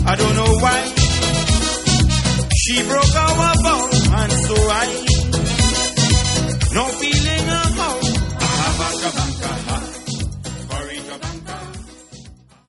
I don't know why. She broke our vow, and so I